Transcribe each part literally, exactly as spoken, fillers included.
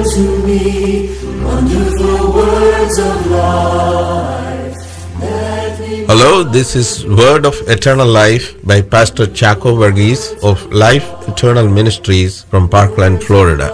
to me wonderful words of life. Hello, this is Word of Eternal Life by Pastor Chaco Verghese of Life Eternal Ministries from Parkland, Florida.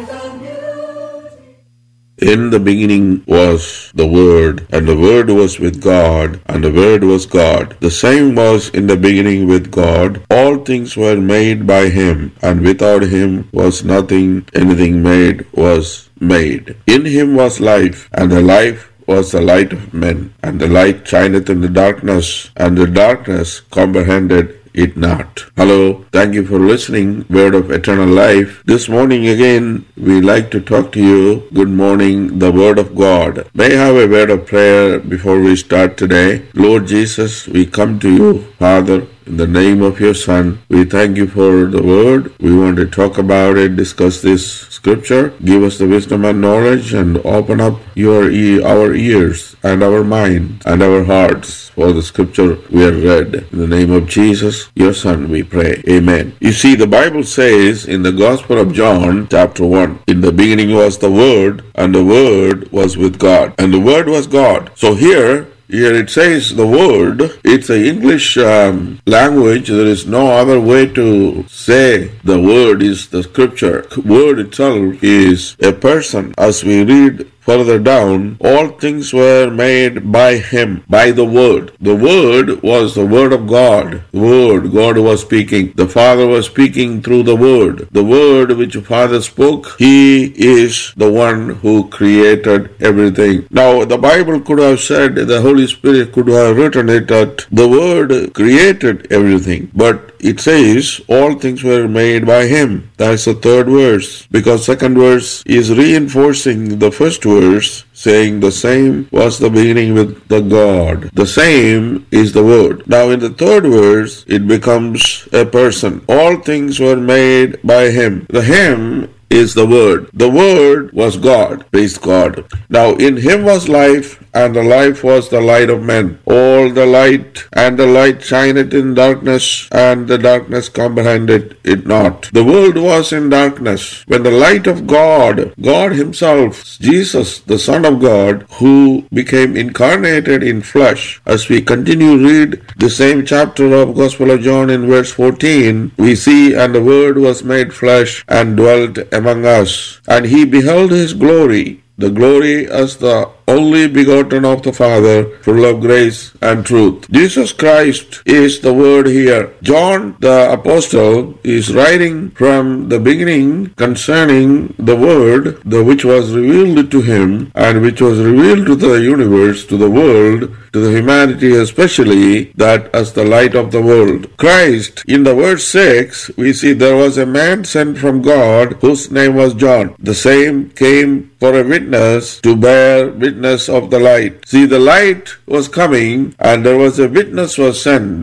In the beginning was the Word, and the Word was with God, and the Word was God. The same was in the beginning with God. All things were made by Him, and without Him was nothing, anything made was made. In Him was life, and the life was the light of men, and the light shineth in the darkness, and the darkness comprehended it not. Hello, thank you for listening, Word of Eternal Life. This morning again, we like to talk to you. Good morning, the Word of God. May I have a word of prayer before we start today. Lord Jesus, we come to you, Father, in the name of your Son. We thank you for the Word. We want to talk about it, discuss this scripture. Give us the wisdom and knowledge, and open up your e- our ears and our minds and our hearts for the scripture we have read. In the name of Jesus, your Son, we pray. Amen. You see, the Bible says in the Gospel of John, chapter one, in the beginning was the Word, and the Word was with God, and the Word was God. So here, Here it says the Word. It's an English um, language. There is no other way to say the Word is the scripture. Word itself is a person. As we read further down, all things were made by Him, by the Word. The Word was the Word of God. The Word, God was speaking. The Father was speaking through the Word. The Word which the Father spoke, He is the one who created everything. Now, the Bible could have said, the Holy Spirit could have written it that the Word created everything. But it says, all things were made by Him. That's the third verse. Because second verse is reinforcing the first verse, saying the same was the beginning with the God. The same is the Word. Now in the third verse, it becomes a person. All things were made by Him. The Him is the Word. The Word was God. Praise God. Now in Him was life, and the life was the light of men. All the light and the light shineth in darkness, and the darkness comprehended it not. The world was in darkness. When the light of God, God Himself, Jesus, the Son of God, who became incarnated in flesh, as we continue to read the same chapter of Gospel of John in verse fourteen, we see, and the Word was made flesh and dwelt among us, and He beheld His glory, the glory as the only begotten of the Father, full of grace and truth. Jesus Christ is the Word here. John the Apostle is writing from the beginning concerning the Word, the which was revealed to him and which was revealed to the universe, to the world, to the humanity especially, that as the light of the world. Christ, in the verse six, we see there was a man sent from God whose name was John. The same came for a witness to bear witness of the light. See, the light was coming, and there was a witness was sent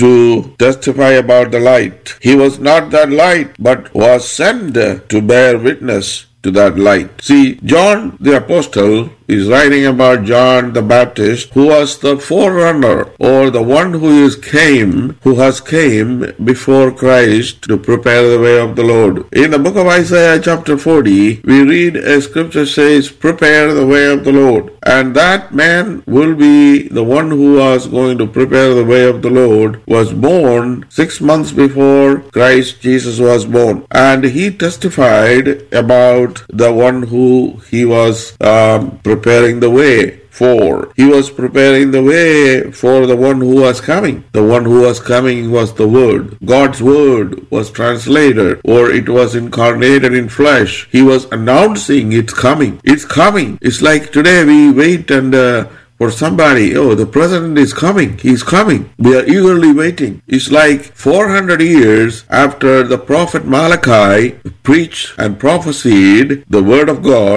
to testify about the light. He was not that light, but was sent to bear witness to that light. See, John the Apostle is writing about John the Baptist, who was the forerunner, or the one who is came, who has came before Christ to prepare the way of the Lord. In the book of Isaiah chapter forty, we read a scripture says, prepare the way of the Lord. And that man will be the one who was going to prepare the way of the Lord, was born six months before Christ Jesus was born. And he testified about the one who he was um, preparing the way for. He was preparing the way for the one who was coming. The one who was coming was the Word. God's Word was translated, or it was incarnated in flesh. He was announcing it's coming. It's coming. It's like today we wait and uh, for somebody, oh, the president is coming. He's coming. We are eagerly waiting. It's like four hundred years after the prophet Malachi preached and prophesied the word of God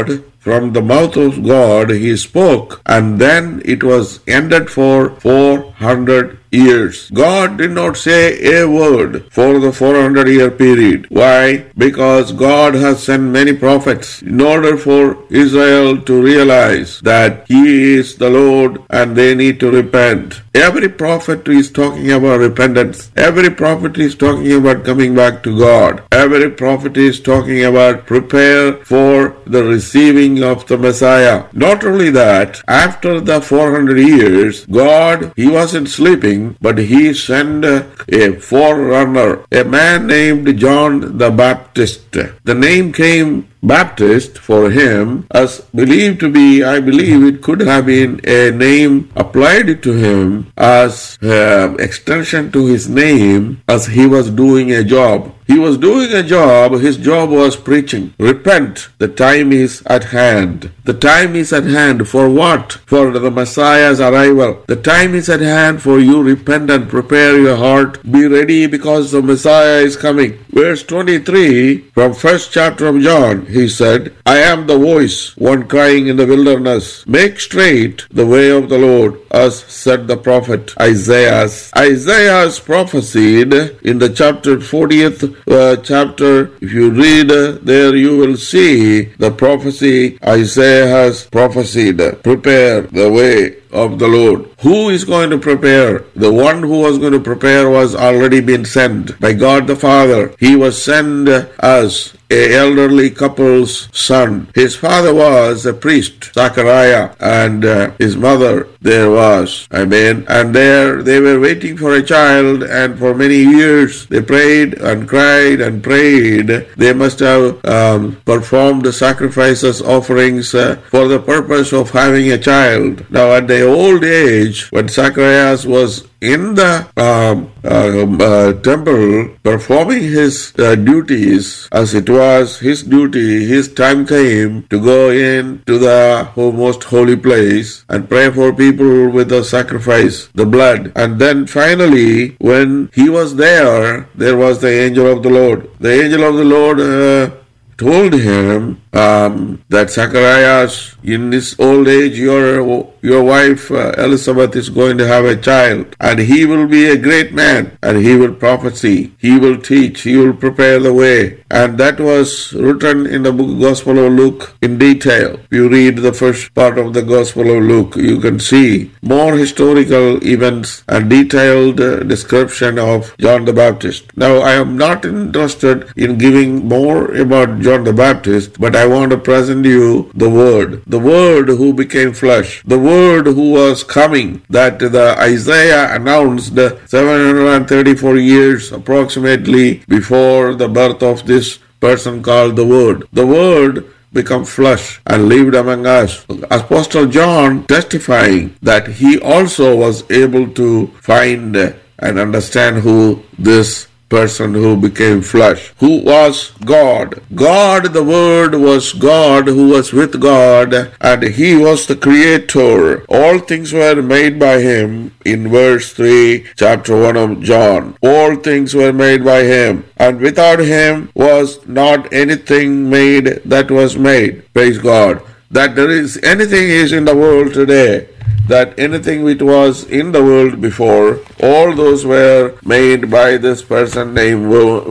from the mouth of God he spoke, and then it was ended for four hundred years. God did not say a word for the four hundred year period. Why? Because God has sent many prophets in order for Israel to realize that He is the Lord and they need to repent. Every prophet is talking about repentance. Every prophet is talking about coming back to God. Every prophet is talking about prepare for the receiving of the Messiah. Not only that, after the four hundred years, God, He wasn't sleeping, but He sent a forerunner, a man named John the Baptist. The name came Baptist for him as believed to be, I believe it could have been a name applied to him as uh, extension to his name as he was doing a job. He was doing a job, his job was preaching. Repent, the time is at hand. The time is at hand for what? For the Messiah's arrival. The time is at hand for you repent and prepare your heart. Be ready because the Messiah is coming. Verse twenty-three from first chapter of John, he said, I am the voice, one crying in the wilderness. Make straight the way of the Lord, as said the prophet Isaiah. Isaiah has prophesied in the chapter fortieth uh, chapter. If you read uh, there, you will see the prophecy Isaiah has prophesied. Prepare the way of the Lord. Who is going to prepare? The one who was going to prepare was already been sent by God the Father. He was sent as a elderly couple's son. His father was a priest, Zachariah, and uh, his mother there was. Amen. And there they were waiting for a child, and for many years they prayed and cried and prayed. They must have um, performed the sacrifices, offerings uh, for the purpose of having a child. Now at the old age, when Zacharias was in the um, uh, uh, temple performing his uh, duties, as it was his duty, his time came to go in to the most holy place and pray for people with the sacrifice, the blood. And then finally, when he was there, there was the angel of the Lord. The angel of the Lord uh, told him um, that Zacharias, in his old age, your your wife uh, Elizabeth is going to have a child, and he will be a great man, and he will prophesy, he will teach, he will prepare the way. And that was written in the book Gospel of Luke in detail. If you read the first part of the Gospel of Luke, you can see more historical events and detailed uh, description of John the Baptist. Now, I am not interested in giving more about John the Baptist, but I want to present you the Word. The Word who became flesh. The Word who was coming, that the Isaiah announced seven hundred thirty-four years approximately before the birth of this person called the Word. The Word become flesh and lived among us. Apostle John testifying that he also was able to find and understand who this person who became flesh, who was God. God, the Word, was God who was with God, and He was the Creator. All things were made by Him in verse three, chapter one of John. All things were made by Him, and without Him was not anything made that was made. Praise God. That there is anything is in the world today, that anything which was in the world before, all those were made by this person named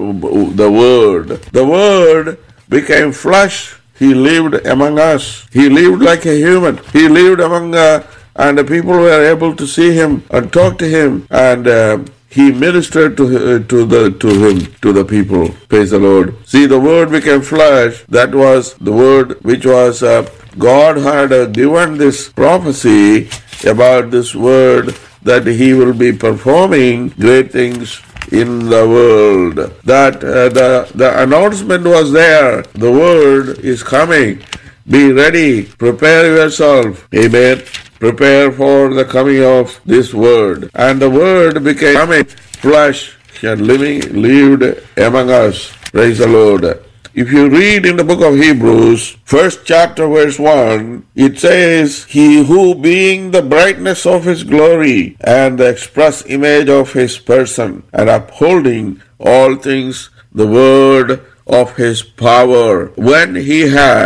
the Word. The Word became flesh. He lived among us. He lived like a human. He lived among, uh, and the people were able to see Him and talk to Him, and uh, He ministered to uh, to the to him to the people. Praise the Lord. See, the Word became flesh. That was the Word which was uh, God had uh, given this prophecy about this Word, that He will be performing great things in the world. That uh, the, the announcement was there. The Word is coming. Be ready. Prepare yourself. Amen. Prepare for the coming of this Word. And the Word became coming flesh and living, lived among us. Praise the Lord. If you read in the book of Hebrews, first chapter, verse one, it says, He who being the brightness of His glory and the express image of His person, and upholding all things, the word of His power, when He had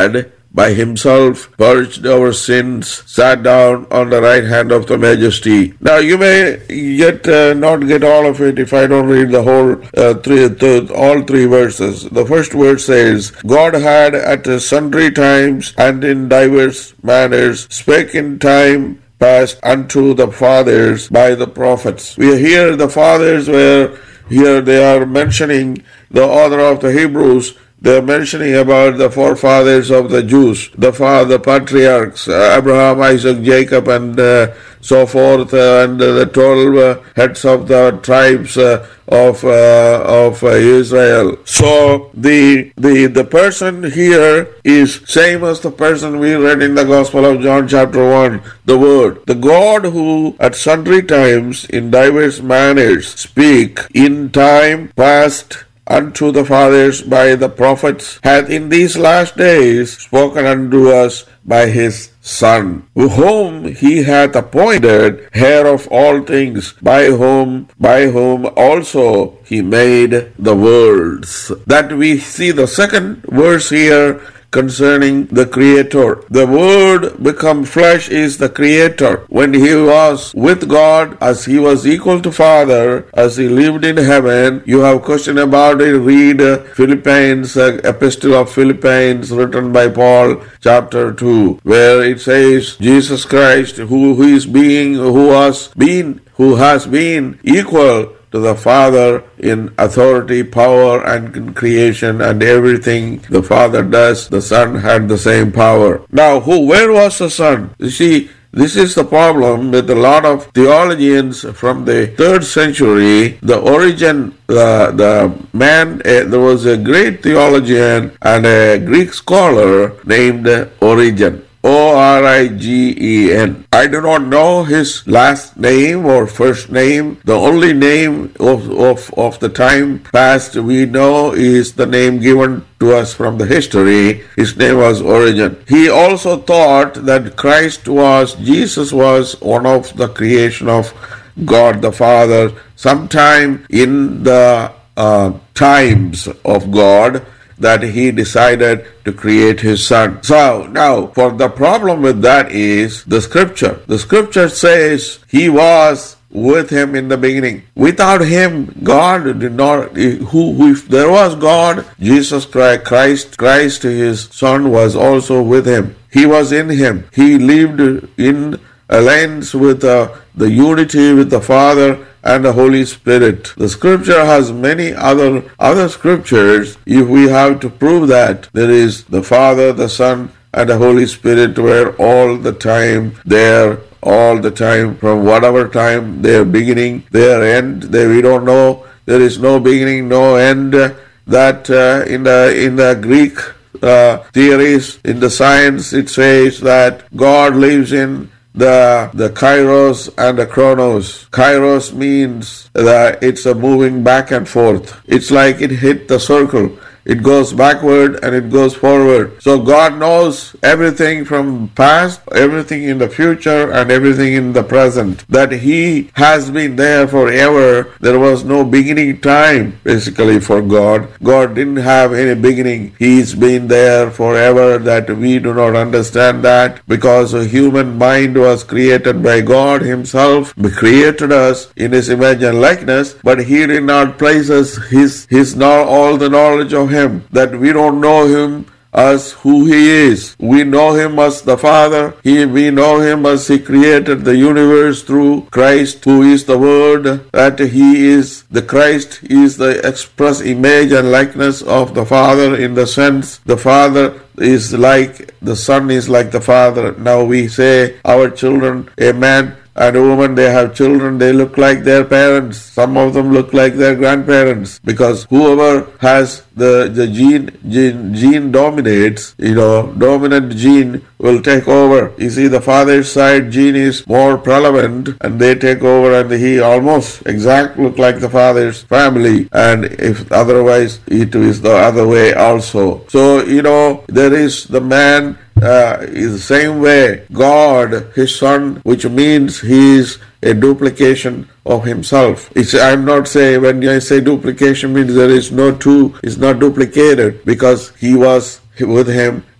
by himself purged our sins, sat down on the right hand of the Majesty. Now you may yet uh, not get all of it if I don't read the whole uh, three, th- all three verses. The first verse says, God had at sundry times and in divers manners spake in time past unto the fathers by the prophets. We hear the fathers were here they are mentioning the author of the Hebrews. They are mentioning about the forefathers of the Jews, the father patriarchs, uh, Abraham, Isaac, Jacob, and uh, so forth, uh, and uh, the twelve uh, heads of the tribes uh, of uh, of uh, Israel. So the the the person here is same as the person we read in the Gospel of John, chapter one. The Word, the God who at sundry times in diverse manners speak in time past unto the fathers by the prophets, hath in these last days spoken unto us by his Son, whom he hath appointed heir of all things, by whom by whom also he made the worlds. That we see the second verse here concerning the Creator. The Word become flesh is the Creator. When he was with God, as he was equal to Father, as he lived in heaven, you have question about it, read uh, Philippians, uh, Epistle of Philippians written by Paul, chapter two, where it says, Jesus Christ, who, who is being, who was been, who has been equal to the Father in authority, power, and in creation, and everything the Father does, the Son had the same power. Now, who, where was the Son? You see, this is the problem with a lot of theologians from the third century. The origin, uh, the man, uh, there was a great theologian and a Greek scholar named Origen. O R I G E N. I do not know his last name or first name. The only name of, of, of the time past we know is the name given to us from the history. His name was Origen. He also thought that Christ was, Jesus was one of the creation of God the Father sometime in the uh, times of God, that he decided to create his Son. So now, for the problem with that is the scripture. The scripture says he was with him in the beginning. Without him, God did not, who, if there was God, Jesus Christ, Christ, Christ, his Son, was also with him. He was in him. He lived in alliance with uh, the unity with the Father and the Holy Spirit. The scripture has many other other scriptures. If we have to prove that there is the Father, the Son, and the Holy Spirit were all the time there, all the time, from whatever time, their beginning, their end, they, we don't know. There is no beginning, no end. That uh, in the in the Greek uh, theories, in the science, it says that God lives in the the kairos and the chronos. Kairos means that it's a moving back and forth. It's like it hit the circle. It goes backward and it goes forward. So God knows everything from past, everything in the future, and everything in the present. That He has been there forever. There was no beginning time, basically, for God. God didn't have any beginning. He's been there forever. That we do not understand that, because a human mind was created by God Himself. He created us in His image and likeness, but He did not place us His, his all the knowledge of Him, that we don't know Him as who He is. We know Him as the Father. He, we know Him as He created the universe through Christ, who is the Word, that He is the Christ, is the express image and likeness of the Father, in the sense the Father is like, the Son is like the Father. Now we say our children, a man and a woman, they have children, they look like their parents. Some of them look like their grandparents, because whoever has the, the gene, gene, gene dominates, you know, dominant gene will take over. You see, the father's side gene is more prevalent, and they take over, and he almost exactly look like the father's family, and if otherwise, it is the other way also. So, you know, there is the man, Uh, is the same way God, His Son, which means He is a duplication of Himself. It's, I'm not saying, when I say duplication, means there is no two, is not duplicated, because He was with Him,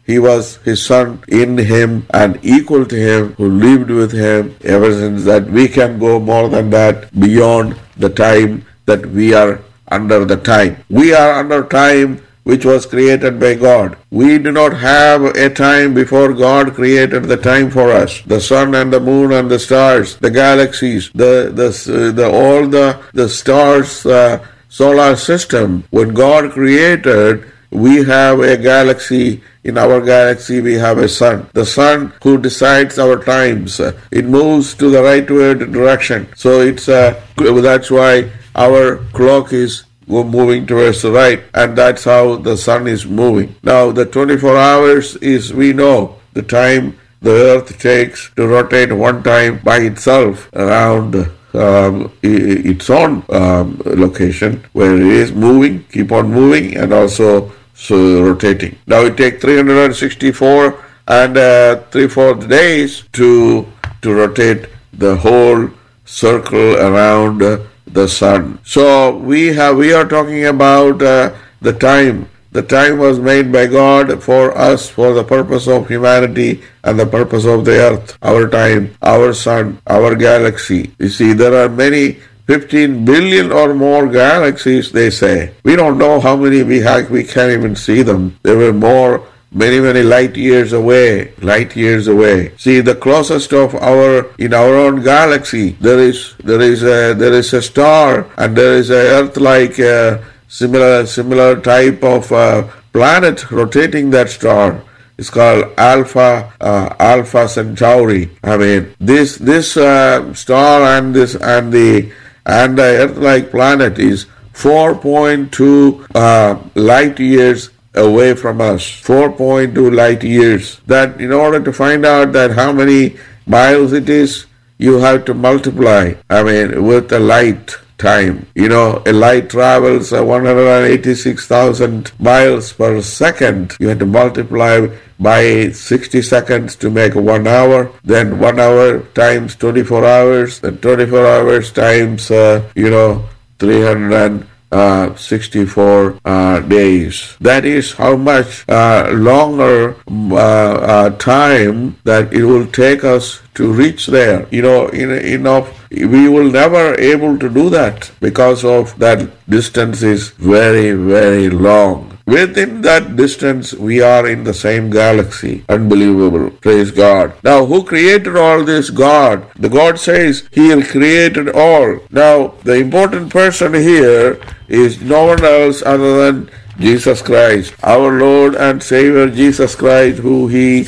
He was his son in him and equal to him, who lived with him ever since that. We can go more than that, beyond the time that we are under the time. We are under time which was created by God. We do not have a time before God created the time for us. The sun and the moon and the stars, the galaxies, the the, the all the the stars, uh, solar system. When God created, we have a galaxy. In our galaxy, we have a sun. The sun who decides our times. It moves to the rightward direction. So it's uh, that's why our clock is moving towards the right, and that's how the sun is moving. Now, the twenty-four hours is, we know, the time the earth takes to rotate one time by itself around um, its own um, location, where it is moving, keep on moving, and also so rotating. Now, it takes three hundred sixty-four and uh, three-fourths days to to rotate the whole circle around uh, the sun. So we have we are talking about uh, the time. The time was made by God for us, for the purpose of humanity and the purpose of the earth. Our time, our sun, our galaxy. You see, there are many, fifteen billion or more galaxies, they say. We don't know how many we have. We can't even see them. There were more, many, many light years away, light years away. See, the closest of our, in our own galaxy, there is, there is a, there is a star, and there is a Earth-like, uh, similar, similar type of uh, planet rotating that star. It's called Alpha, uh, Alpha Centauri. I mean, this, this uh, star and this, and the, and the Earth-like planet is four point two uh, light years away from us. four point two light years. That in order to find out that how many miles it is, you have to multiply, I mean, with the light time. You know, a light travels uh, one hundred eighty-six thousand miles per second. You have to multiply by sixty seconds to make one hour. Then one hour times twenty-four hours. Then twenty-four hours times, uh, you know, three hundred Uh, sixty-four uh, days. That is how much uh, longer uh, uh, time that it will take us to reach there. You know, in, enough, we will never able to do that because of that distance is very, very long. Within that distance, we are in the same galaxy. Unbelievable. Praise God. Now, who created all this? God. The God says He created all. Now, the important person here is no one else other than Jesus Christ, our Lord and Savior Jesus Christ, who He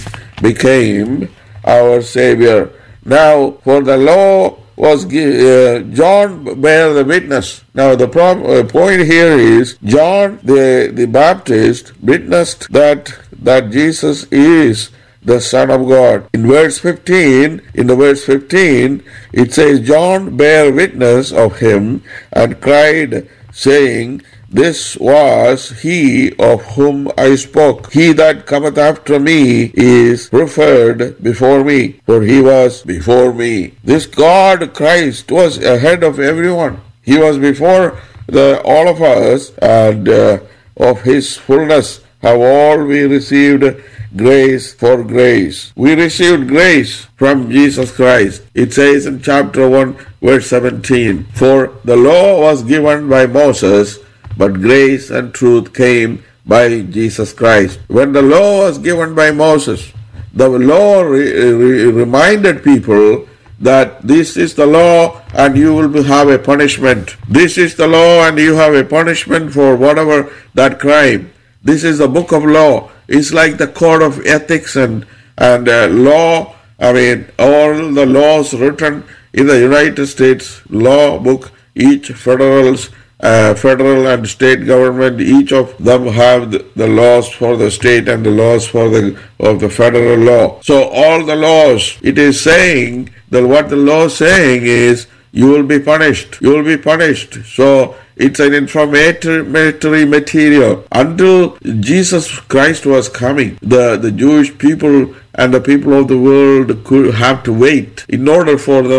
became our Savior. Now, for the law was uh, John bear the witness. Now the problem, uh, point here is John the the Baptist witnessed that that Jesus is the Son of God. In verse fifteen, in the verse fifteen, it says, John bare witness of him and cried, saying, This was he of whom I spoke. He that cometh after me is preferred before me, for he was before me. This God Christ was ahead of everyone. He was before the all of us, and uh, of his fullness have all we received grace for grace. We received grace from Jesus Christ. It says in chapter one, verse seventeen, For the law was given by Moses, but grace and truth came by Jesus Christ. When the law was given by Moses, the law re- re- reminded people that this is the law and you will have a punishment. This is the law and you have a punishment for whatever that crime. This is the book of law. It's like the code of ethics and, and uh, law. I mean, all the laws written in the United States law book, each federal's Uh, federal and state government, each of them have the, the laws for the state and the laws for the of the federal law. So all the laws, it is saying that what the law is saying is you will be punished. You will be punished. So it's an informatory material. Until Jesus Christ was coming, the, the Jewish people and the people of the world could have to wait in order for them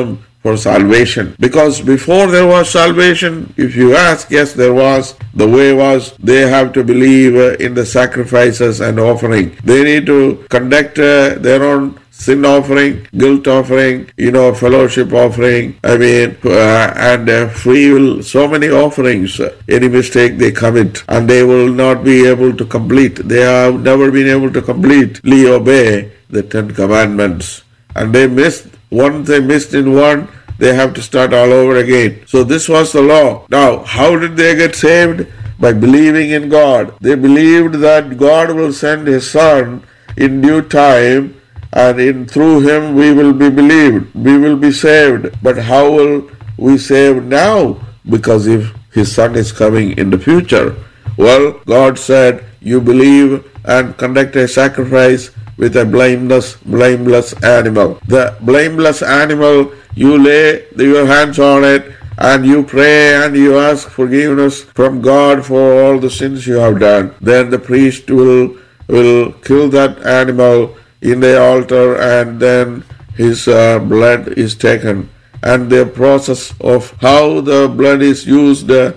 for salvation. Because before there was salvation, if you ask, yes, there was. The way was they have to believe uh, in the sacrifices and offering. They need to conduct uh, their own sin offering, guilt offering, you know, fellowship offering, I mean, uh, and uh, free will, so many offerings. Uh, any mistake they commit, and they will not be able to complete. They have never been able to completely obey the Ten Commandments. And they missed, once they missed in one, they have to start all over again. So this was the law. Now, how did they get saved? By believing in God. They believed that God will send His Son in due time, and in through Him we will be believed. We will be saved. But how will we save now? Because if His Son is coming in the future. Well, God said, you believe and conduct a sacrifice with a blameless, blameless animal. The blameless animal, you lay your hands on it and you pray and you ask forgiveness from God for all the sins you have done. Then the priest will, will kill that animal in the altar, and then his uh, blood is taken. And the process of how the blood is used uh,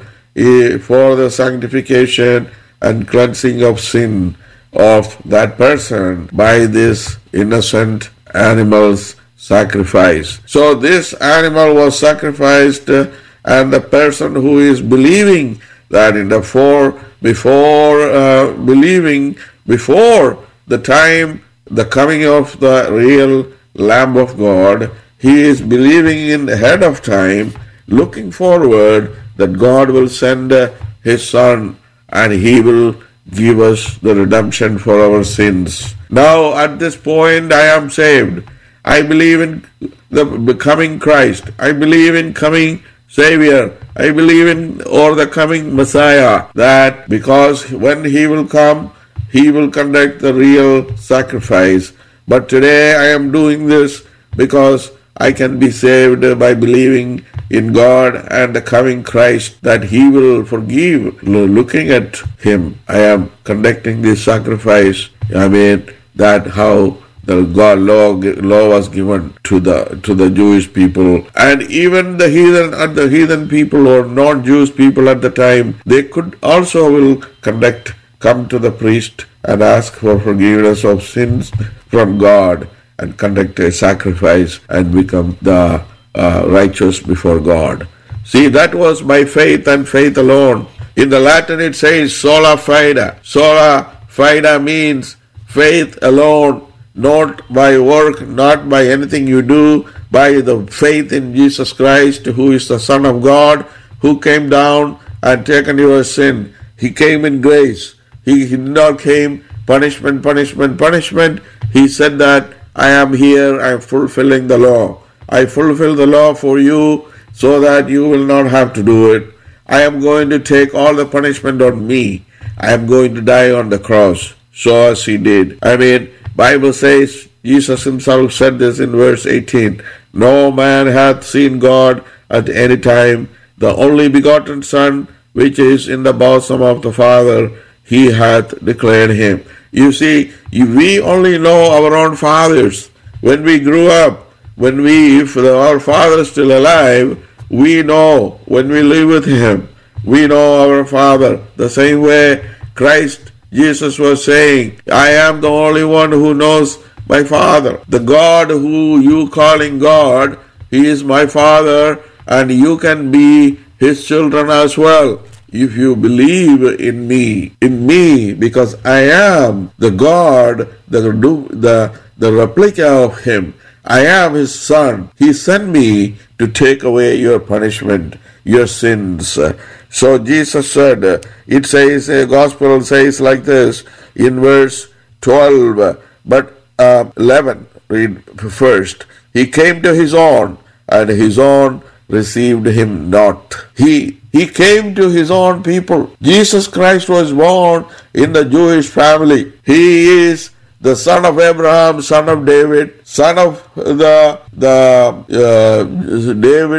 for the sanctification and cleansing of sin of that person by this innocent animal's sacrifice. So this animal was sacrificed, uh, and the person who is believing that in the for before uh, believing before the time, the coming of the real Lamb of God, he is believing in ahead of time, looking forward that God will send uh, His Son and He will give us the redemption for our sins. Now at this point I am saved. I believe in the becoming Christ. I believe in coming Savior. I believe in or the coming Messiah, that because when He will come, He will conduct the real sacrifice. But today I am doing this because I can be saved by believing in God and the coming Christ, that He will forgive. Looking at Him, I am conducting this sacrifice. I mean, that how the God law, law was given to the to the Jewish people, and even the heathen and the heathen people or non-Jewish people at the time, they could also will conduct, come to the priest and ask for forgiveness of sins from God and conduct a sacrifice and become the uh, righteous before God. See, that was by faith and faith alone. In the Latin it says sola fide. Sola fide means faith alone, not by work, not by anything you do, by the faith in Jesus Christ, who is the Son of God, who came down and taken your sin. He came in grace. He, he did not came punishment, punishment, punishment. He said that I am here, I am fulfilling the law. I fulfill the law for you so that you will not have to do it. I am going to take all the punishment on me. I am going to die on the cross. So as He did. I mean, Bible says, Jesus Himself said this in verse eighteen, no man hath seen God at any time. The only begotten Son, which is in the bosom of the Father, He hath declared Him. You see, we only know our own fathers. When we grew up, when we, if our father is still alive, we know when we live with Him, we know our Father. The same way Christ Jesus was saying, I am the only one who knows my Father. The God who you calling God, He is my Father, and you can be His children as well. If you believe in me, in me, because I am the God, the, the, the replica of Him. I am His Son. He sent me to take away your punishment, your sins. So Jesus said, it says, the gospel says like this in verse twelve, but uh, eleven, read first. He came to His own, and His own received Him not. He He came to His own people. Jesus Christ was born in the Jewish family. He is the son of Abraham, son of David, son of the the uh, David's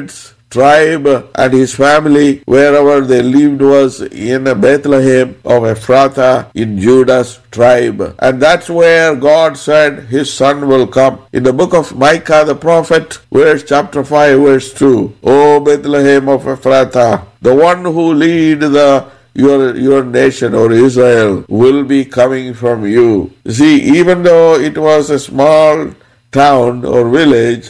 tribe and his family, wherever they lived, was in Bethlehem of Ephrathah in Judah's tribe. And that's where God said his son will come. In the book of Micah the prophet, verse chapter five, verse two, O Bethlehem of Ephrathah, the one who lead the Your, your nation or Israel will be coming from you. See, even though it was a small town or village,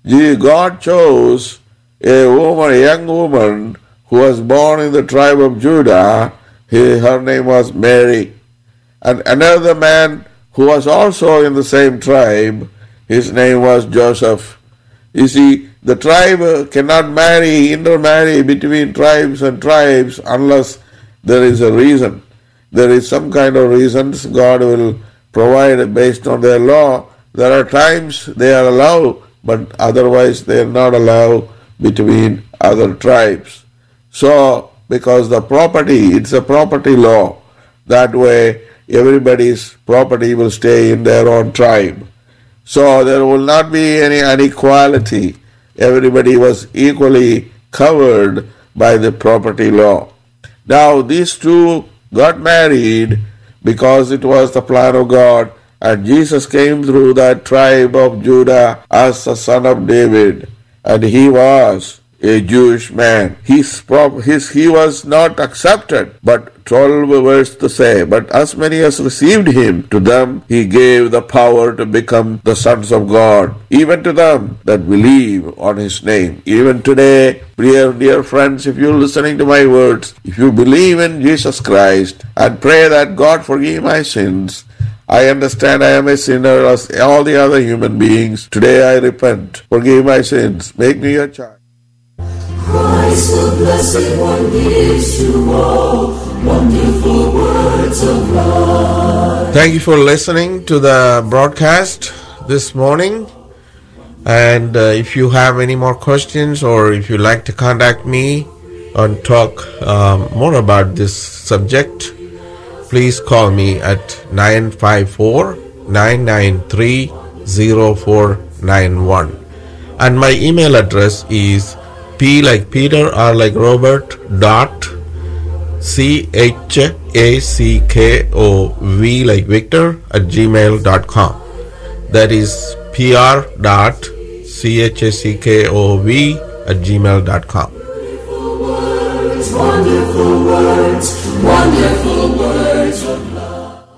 God chose a woman, a young woman who was born in the tribe of Judah. Her name was Mary. And another man who was also in the same tribe, his name was Joseph. You see, the tribe cannot marry, intermarry between tribes and tribes unless there is a reason. There is some kind of reasons God will provide based on their law. There are times they are allowed, but otherwise they are not allowed between other tribes. So, because the property, it's a property law. That way, everybody's property will stay in their own tribe. So, there will not be any inequality. Everybody was equally covered by the property law. Now, these two got married because it was the plan of God, and Jesus came through that tribe of Judah as the son of David, and he was a Jewish man. His, his, he was not accepted, but twelve verse to say, but as many as received him, to them he gave the power to become the sons of God, even to them that believe on his name. Even today, dear, dear friends, if you're listening to my words, if you believe in Jesus Christ and pray that God forgive my sins, I understand I am a sinner as all the other human beings. Today I repent. Forgive my sins. Make me your child. Christ the Blessed One gives you all wonderful words of life. Thank you for listening to the broadcast this morning. And uh, if you have any more questions, or if you'd like to contact me and talk um, more about this subject, please call me at nine five four, nine nine three, zero four nine one. And my email address is P like Peter, R like Robert, dot C H A C K O V like Victor at gmail dot com. That is P R dot C H A C K O V at gmail dot com. Wonderful words, wonderful words, wonderful words of love.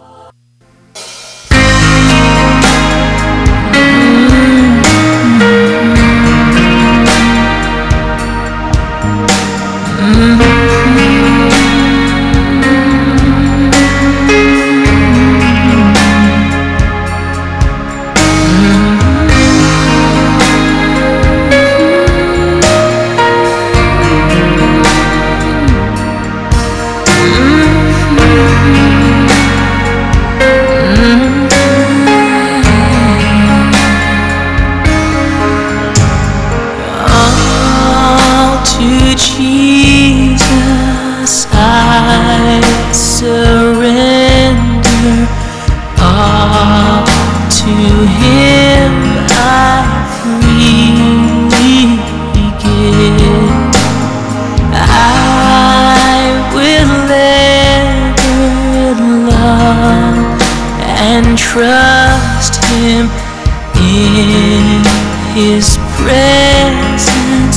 Trust him in his presence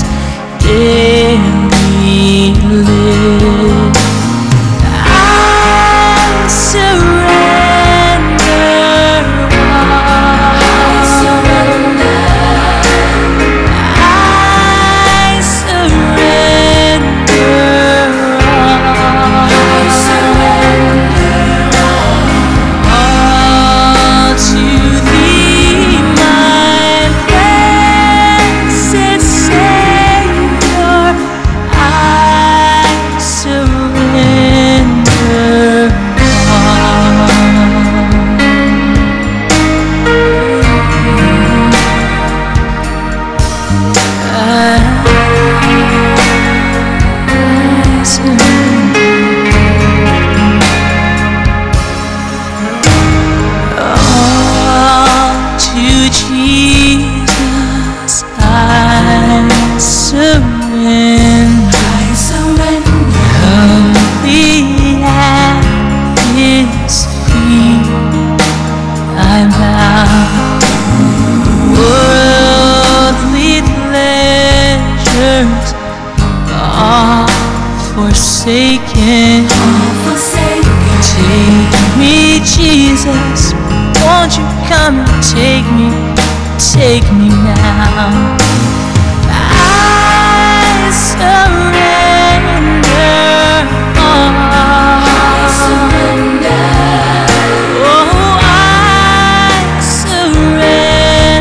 daily live. I surrender all. I surrender. I surrender all. I surrender all to thee, my blessed Savior. I take me now. I surrender.